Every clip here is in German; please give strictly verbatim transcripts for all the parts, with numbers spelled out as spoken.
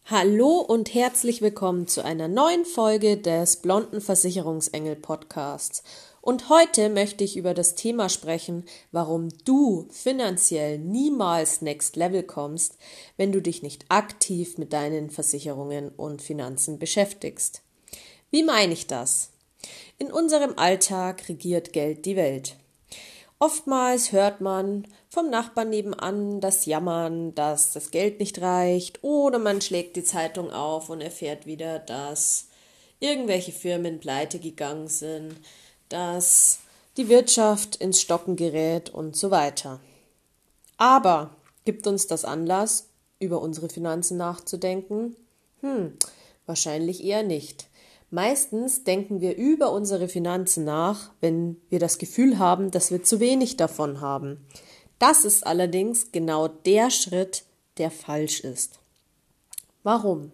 Hallo und herzlich willkommen zu einer neuen Folge des Blonden Versicherungsengel Podcasts. Und heute möchte ich über das Thema sprechen, warum du finanziell niemals Next Level kommst, wenn du dich nicht aktiv mit deinen Versicherungen und Finanzen beschäftigst. Wie meine ich das? In unserem Alltag regiert Geld die Welt. Oftmals hört man vom Nachbarn nebenan das Jammern, dass das Geld nicht reicht, oder man schlägt die Zeitung auf und erfährt wieder, dass irgendwelche Firmen pleite gegangen sind, dass die Wirtschaft ins Stocken gerät und so weiter. Aber gibt uns das Anlass, über unsere Finanzen nachzudenken? Hm, wahrscheinlich eher nicht. Meistens denken wir über unsere Finanzen nach, wenn wir das Gefühl haben, dass wir zu wenig davon haben. Das ist allerdings genau der Schritt, der falsch ist. Warum?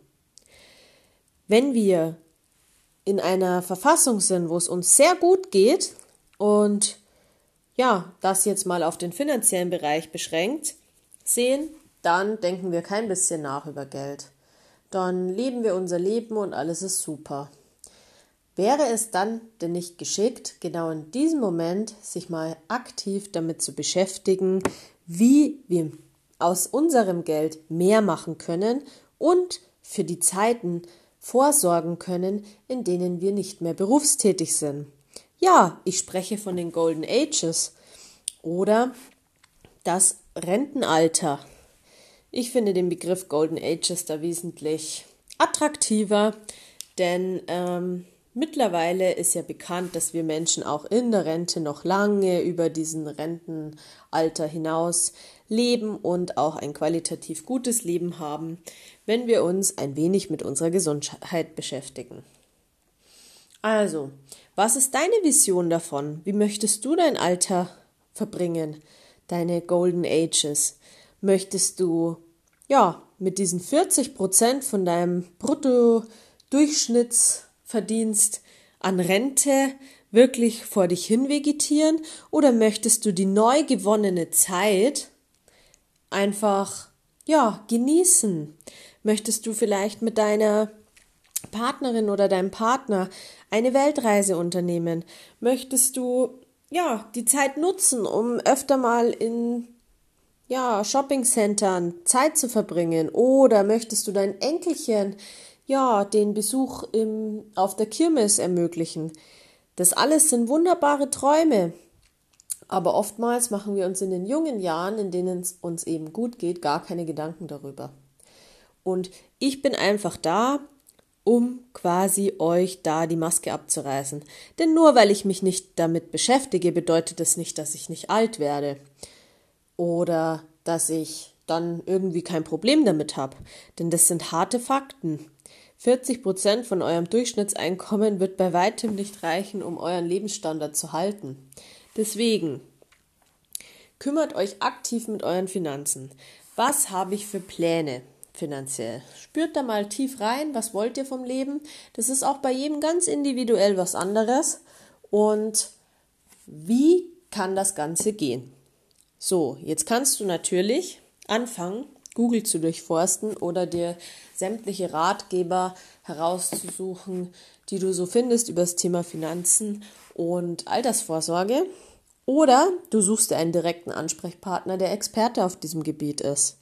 Wenn wir in einer Verfassung sind, wo es uns sehr gut geht und ja, das jetzt mal auf den finanziellen Bereich beschränkt sehen, dann denken wir kein bisschen nach über Geld. Dann leben wir unser Leben und alles ist super. Wäre es dann denn nicht geschickt, genau in diesem Moment sich mal aktiv damit zu beschäftigen, wie wir aus unserem Geld mehr machen können und für die Zeiten vorsorgen können, in denen wir nicht mehr berufstätig sind? Ja, ich spreche von den Golden Ages oder das Rentenalter. Ich finde den Begriff Golden Ages da wesentlich attraktiver, denn ähm, mittlerweile ist ja bekannt, dass wir Menschen auch in der Rente noch lange über diesen Rentenalter hinaus leben und auch ein qualitativ gutes Leben haben, wenn wir uns ein wenig mit unserer Gesundheit beschäftigen. Also, was ist deine Vision davon? Wie möchtest du dein Alter verbringen? Deine Golden Ages? Möchtest du, ja, mit diesen vierzig Prozent von deinem Brutto-Durchschnitts Verdienst an Rente wirklich vor dich hin vegetieren, oder möchtest du die neu gewonnene Zeit einfach ja genießen? Möchtest du vielleicht mit deiner Partnerin oder deinem Partner eine Weltreise unternehmen? Möchtest du ja die Zeit nutzen, um öfter mal in ja Shoppingcentern Zeit zu verbringen, oder möchtest du dein Enkelchen ja, den Besuch im, auf der Kirmes ermöglichen? Das alles sind wunderbare Träume. Aber oftmals machen wir uns in den jungen Jahren, in denen es uns eben gut geht, gar keine Gedanken darüber. Und ich bin einfach da, um quasi euch da die Maske abzureißen. Denn nur weil ich mich nicht damit beschäftige, bedeutet das nicht, dass ich nicht alt werde. Oder dass ich dann irgendwie kein Problem damit habe. Denn das sind harte Fakten. vierzig Prozent von eurem Durchschnittseinkommen wird bei weitem nicht reichen, um euren Lebensstandard zu halten. Deswegen, kümmert euch aktiv mit euren Finanzen. Was habe ich für Pläne finanziell? Spürt da mal tief rein, was wollt ihr vom Leben? Das ist auch bei jedem ganz individuell was anderes. Und wie kann das Ganze gehen? So, jetzt kannst du natürlich anfangen, Google zu durchforsten oder dir sämtliche Ratgeber herauszusuchen, die du so findest über das Thema Finanzen und Altersvorsorge. Oder du suchst dir einen direkten Ansprechpartner, der Experte auf diesem Gebiet ist.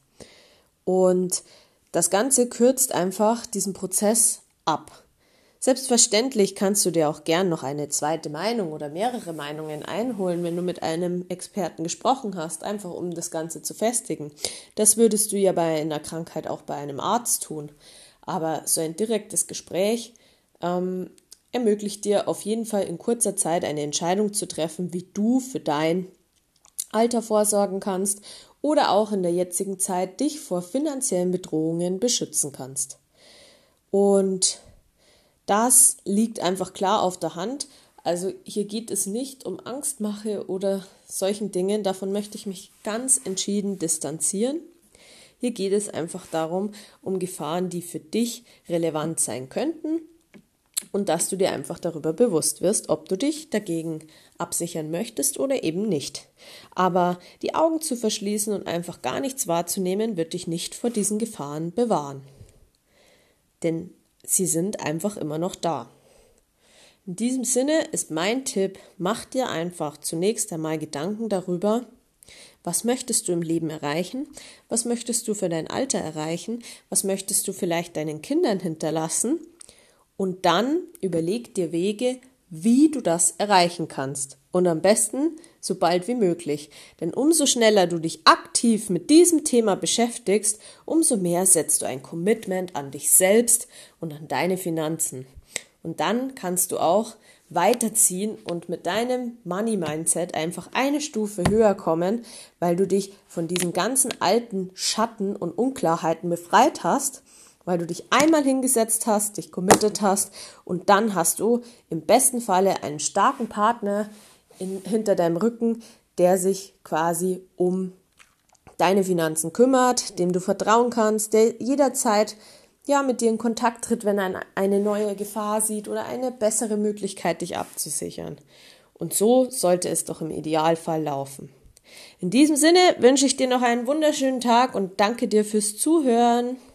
Und das Ganze kürzt einfach diesen Prozess ab. Selbstverständlich kannst du dir auch gern noch eine zweite Meinung oder mehrere Meinungen einholen, wenn du mit einem Experten gesprochen hast, einfach um das Ganze zu festigen. Das würdest du ja bei einer Krankheit auch bei einem Arzt tun. Aber so ein direktes Gespräch ähm, ermöglicht dir auf jeden Fall in kurzer Zeit eine Entscheidung zu treffen, wie du für dein Alter vorsorgen kannst oder auch in der jetzigen Zeit dich vor finanziellen Bedrohungen beschützen kannst. Und das liegt einfach klar auf der Hand. Also hier geht es nicht um Angstmache oder solchen Dingen. Davon möchte ich mich ganz entschieden distanzieren. Hier geht es einfach darum, um Gefahren, die für dich relevant sein könnten, und dass du dir einfach darüber bewusst wirst, ob du dich dagegen absichern möchtest oder eben nicht. Aber die Augen zu verschließen und einfach gar nichts wahrzunehmen, wird dich nicht vor diesen Gefahren bewahren. denn sie sind einfach immer noch da. In diesem Sinne ist mein Tipp, mach dir einfach zunächst einmal Gedanken darüber, was möchtest du im Leben erreichen, was möchtest du für dein Alter erreichen, was möchtest du vielleicht deinen Kindern hinterlassen und dann überleg dir Wege, wie du das erreichen kannst und am besten so bald wie möglich, denn umso schneller du dich aktiv mit diesem Thema beschäftigst, umso mehr setzt du ein Commitment an dich selbst und an deine Finanzen. Und dann kannst du auch weiterziehen und mit deinem Money-Mindset einfach eine Stufe höher kommen, weil du dich von diesen ganzen alten Schatten und Unklarheiten befreit hast, weil du dich einmal hingesetzt hast, dich committed hast und dann hast du im besten Falle einen starken Partner in, hinter deinem Rücken, der sich quasi um deine Finanzen kümmert, dem du vertrauen kannst, der jederzeit ja, mit dir in Kontakt tritt, wenn er eine neue Gefahr sieht oder eine bessere Möglichkeit, dich abzusichern. Und so sollte es doch im Idealfall laufen. In diesem Sinne wünsche ich dir noch einen wunderschönen Tag und danke dir fürs Zuhören.